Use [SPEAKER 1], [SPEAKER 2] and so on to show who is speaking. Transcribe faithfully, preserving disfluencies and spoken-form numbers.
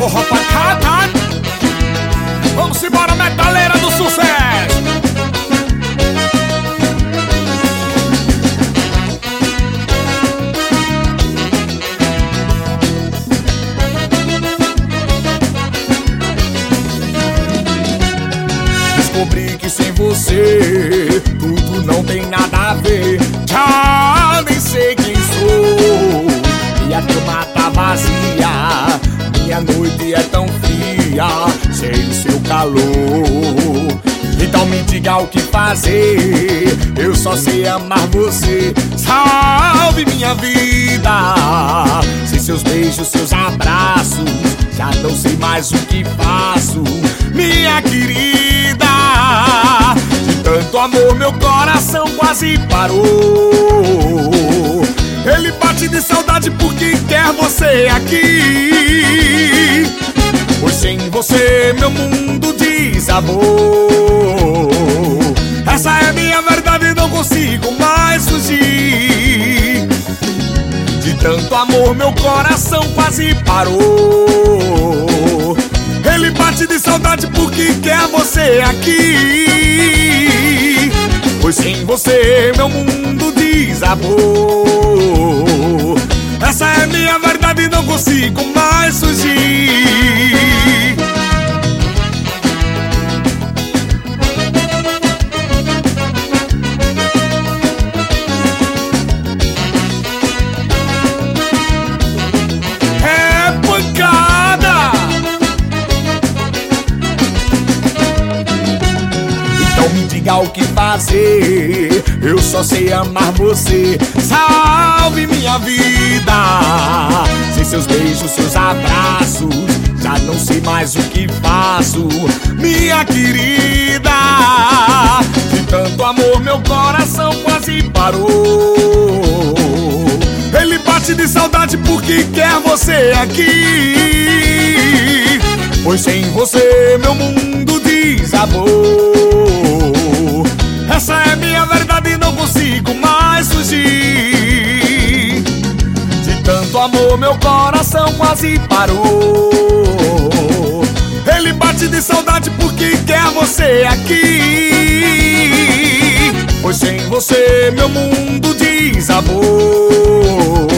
[SPEAKER 1] forró pancada. Vamos embora, metaleira do sucesso. Descobri que sem você tudo não tem nada a ver. Já nem sei quem sou. Minha cama tá vazia, minha noite é tão fria, sem o seu calor. Então me diga o que fazer, eu só sei amar você. Salve minha vida, sem seus beijos, seus abraços, já não sei mais o que faço. Minha querida, de tanto amor meu coração quase parou. Ele bate de saudade porque quer você aqui, pois sem você meu mundo desabou. Essa é minha verdade, não consigo mais fugir. De tanto amor meu coração quase parou. Ele bate de saudade porque quer você aqui, pois sem você meu mundo desabou. Essa é minha verdade, não consigo mais fugir. É pancada. Então me diga o que fazer, eu só sei amar você. Salve minha vida, sem seus beijos, seus abraços, já não sei mais o que faço. Minha querida, de tanto amor meu coração quase parou. Ele bate de saudade porque quer você aqui, pois sem você meu mundo desabou. Essa é minha verdade, não consigo mais fugir. De tanto amor meu coração quase parou. Ele bate de saudade porque quer você aqui, pois sem você meu mundo desabou.